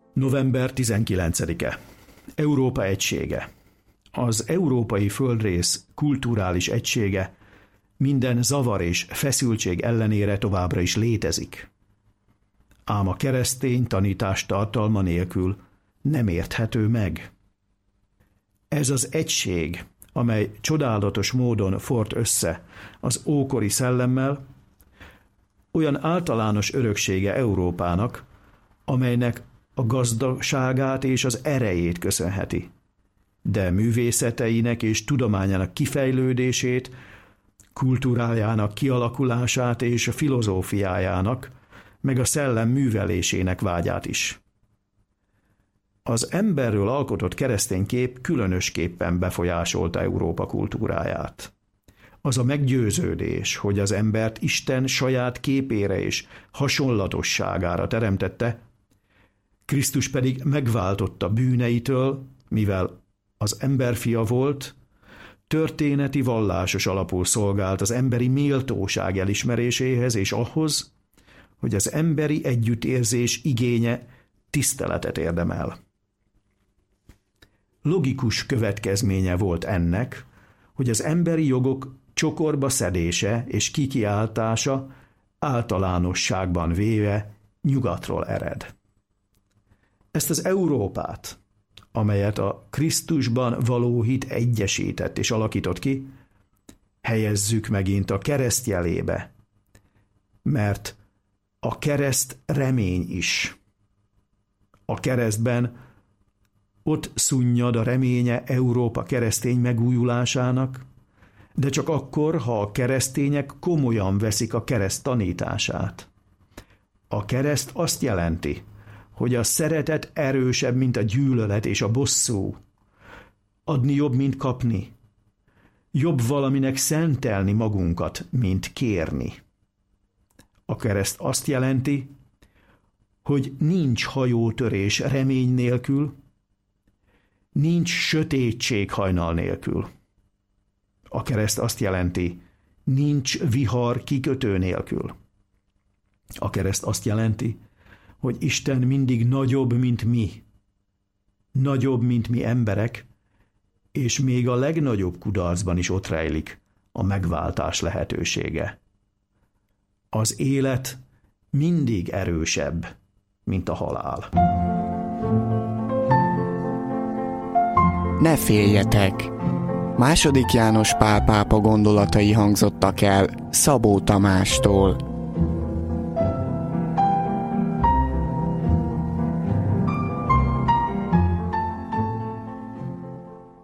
November 19-e. Európa egysége. Az európai földrész kulturális egysége minden zavar és feszültség ellenére továbbra is létezik. Ám a keresztény tanítás tartalma nélkül nem érthető meg. Ez az egység, amely csodálatos módon fort össze az ókori szellemmel, olyan általános öröksége Európának, amelynek a gazdaságát és az erejét köszönheti, de művészeteinek és tudományának kifejlődését, kultúrájának kialakulását és a filozófiájának, meg a szellem művelésének vágyát is. Az emberről alkotott keresztény kép különösképpen befolyásolta Európa kultúráját. Az a meggyőződés, hogy az embert Isten saját képére és hasonlatosságára teremtette, Krisztus pedig megváltotta bűneitől, mivel az emberfia volt, történeti vallásos alapul szolgált az emberi méltóság elismeréséhez és ahhoz, hogy az emberi együttérzés igénye tiszteletet érdemel. Logikus következménye volt ennek, hogy az emberi jogok csokorba szedése és kikiáltása általánosságban véve nyugatról ered. Ezt az Európát, amelyet a Krisztusban való hit egyesített és alakított ki, helyezzük megint a kereszt jelébe, mert a kereszt remény is. A keresztben ott szunnyad a reménye Európa keresztény megújulásának, de csak akkor, ha a keresztények komolyan veszik a kereszt tanítását. A kereszt azt jelenti, hogy a szeretet erősebb, mint a gyűlölet és a bosszú. Adni jobb, mint kapni. Jobb valaminek szentelni magunkat, mint kérni. A kereszt azt jelenti, hogy nincs hajótörés remény nélkül, nincs sötétség hajnal nélkül. A kereszt azt jelenti, nincs vihar kikötő nélkül. A kereszt azt jelenti, hogy Isten mindig nagyobb, mint mi. Nagyobb, mint mi emberek, és még a legnagyobb kudarcban is ott rejlik a megváltás lehetősége. Az élet mindig erősebb, mint a halál. Ne féljetek! II. János Pál pápa gondolatai hangzottak el Szabó Tamástól.